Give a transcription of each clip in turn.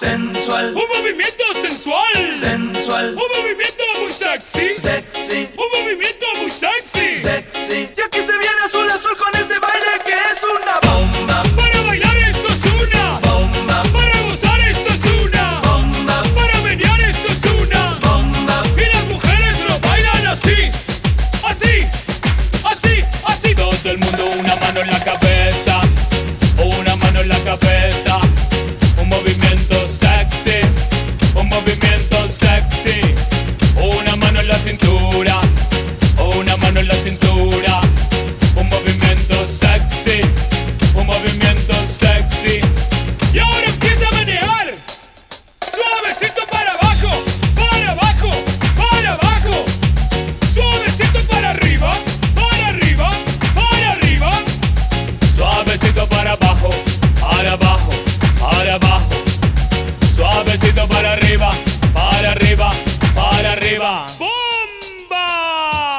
sensual, un movimiento sensual, sensual, un movimiento muy sexy, sexy, un movimiento muy sexy, sexy. Y aquí se viene azul azul con este baile que es una bomba. Para bailar esto es una Bomba, para gozar esto es una bomba, para menear esto es una bomba. y las mujeres lo bailan así, así, así, así. Todo el mundo una mano en la cabeza, una mano en la cabeza, un movimiento sexy, un movimiento sexy, una mano en la cintura, una mano en la cintura, un movimiento sexy, un movimiento sexy. Y ahora empieza a menear, suavecito para abajo, para abajo, para abajo, suavecito para arriba, para arriba, para arriba, suavecito para abajo, para abajo, para abajo, suavecito para arriba, para arriba, para arriba. ¡Bomba!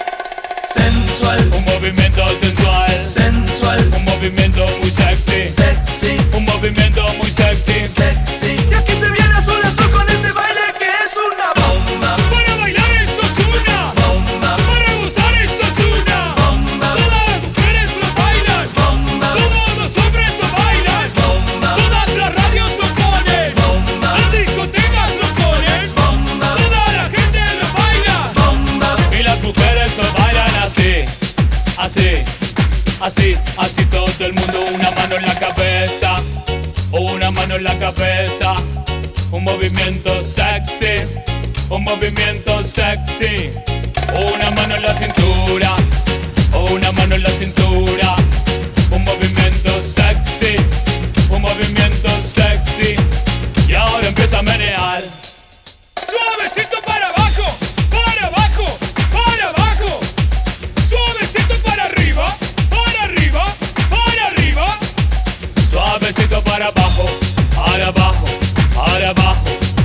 Sensual, Un movimiento sensual, sensual, un movimiento muy sexy, sexy, un movimiento muy sexy. sexy. Y aquí se viene azul azul con este baile que es una bomba. Para bailar esto es una Bomba, para gozar esto es una bomba, todas las mujeres lo bailan, bomba, todos los hombres lo bailan, bomba, todas las radios lo ponen, bomba, las discotecas lo ponen, bomba, toda la gente lo baila bomba. y las mujeres lo bailan así, así, así, así. Todo el mundo una mano en la cabeza, una mano en la cabeza, un movimiento sexy, un movimiento sexy, una mano en la cintura, una mano en la cintura, un movimiento sexy, un movimiento sexy. Y ahora empieza a menear, suavecito para abajo, para abajo, para abajo, suavecito para arriba, para arriba, para arriba, suavecito para abajo, para abajo, para abajo,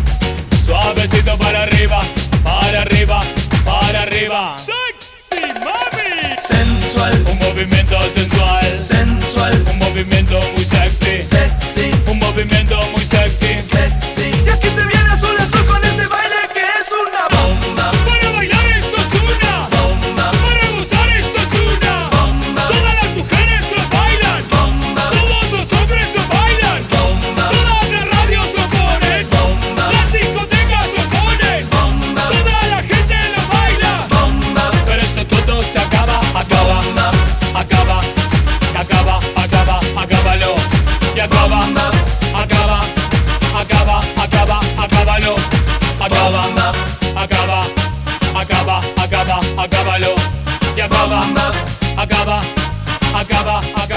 suavecito para arriba, para arriba, para arriba. ¡Sexy, mami! Sensual, Un movimiento sensual, sensual, un movimiento muy sexy, sexy, un movimiento muy sexy. sexy. Y aquí se viene azul azul con este baile que es una bomba. Para bailar esto es una Bomba, para gozar esto es una bomba, todas las mujeres lo bailan, bomba, todos los hombres lo bailan, bomba, todas las radios lo ponen, bomba, las discotecas lo ponen, bomba, toda la gente lo baila. bomba, Pero esto todo se acaba, acaba, bomba, acaba, acaba, acaba, acábalo. Y acaba, acaba, acaba, acaba, acábalo. Acaba, acaba, acaba, acaba, acábalo. Y acaba, acaba, acaba, acaba.